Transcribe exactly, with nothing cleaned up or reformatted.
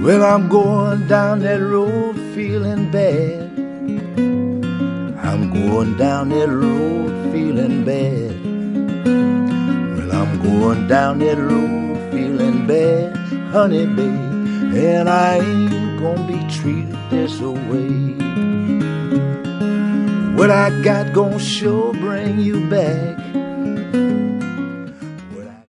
Well, I'm going down that road feeling bad. I'm going down that road feeling bad. Well, I'm going down that road feeling bad, honey, babe, and I ain't gonna be treated this way. What I got gonna sure bring you back.